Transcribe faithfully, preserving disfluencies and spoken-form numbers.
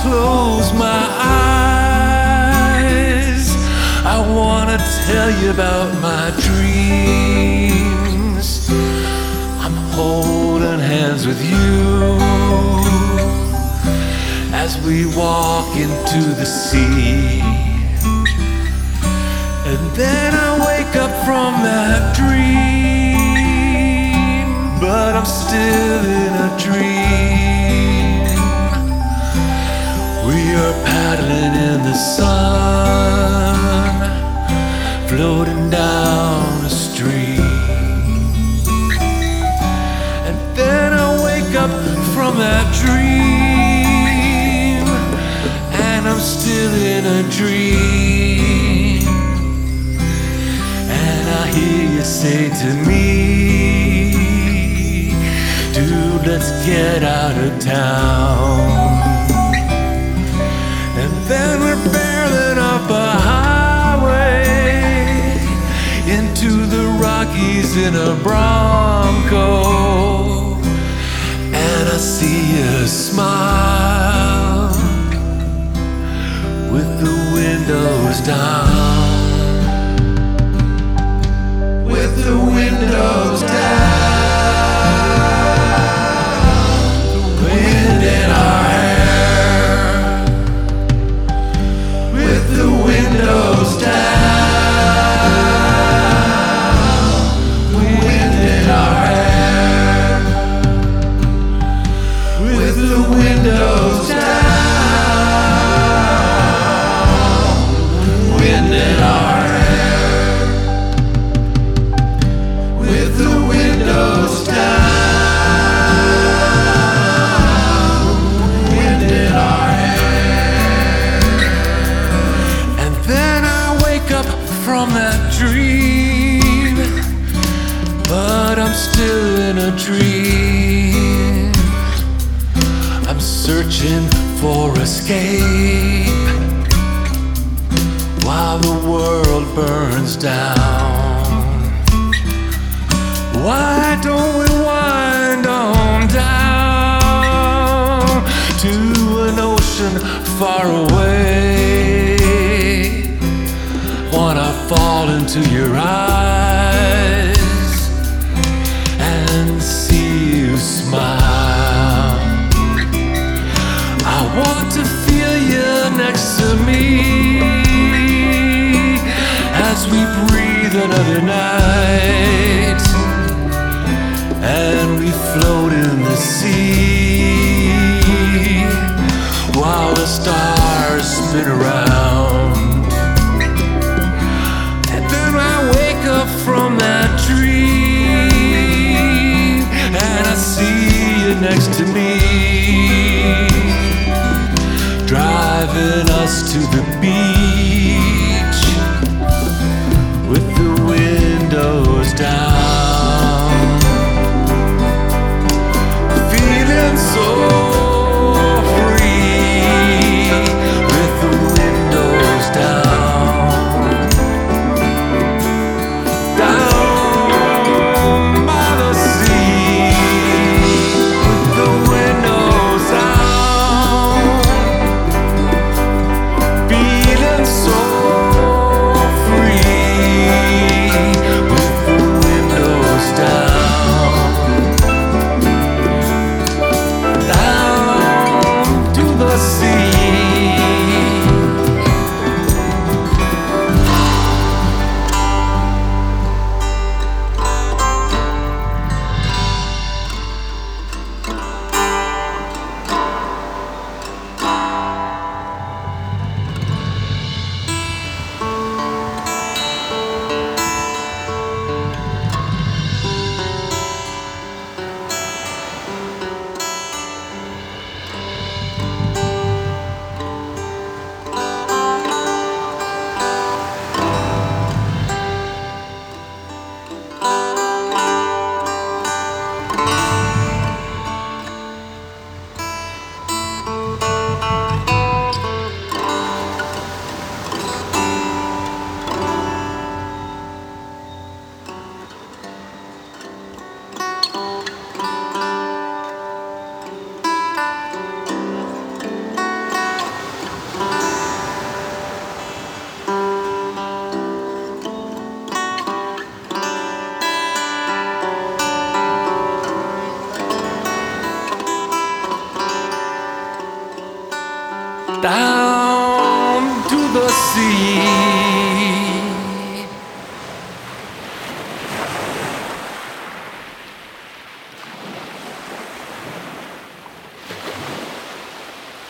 close my eyes, I wanna tell you about my dreams. I'm holding hands with you as we walk into the sea. And then I wake up from that dream, but I'm still in a dream. We are paddling in the sun, floating down the stream. And then I wake up from that dream, and I'm still in a dream. And I hear you say to me, dude, let's get out of town. And then we're barreling up a highway into the Rockies in a Bronco. And I see you smile with the windows down. With the windows down, the wind in our hair. With the windows down, the wind in our hair. With the windows down, the wind in our hair. With the windows down, wind in our hair. And then I wake up from that dream, but I'm still in a dream. I'm searching for escape while the world burns down. Why don't we wind on down to an ocean far away? Wanna fall into your eyes and see you smile. I want to feel you next to me as we breathe another night. And we float in the sea while the stars spin around. And then I wake up from that dream, and I see you next to me, driving us to the beach with the windows down. So free with the windows down, down by the sea with the windows down. Be down to the sea.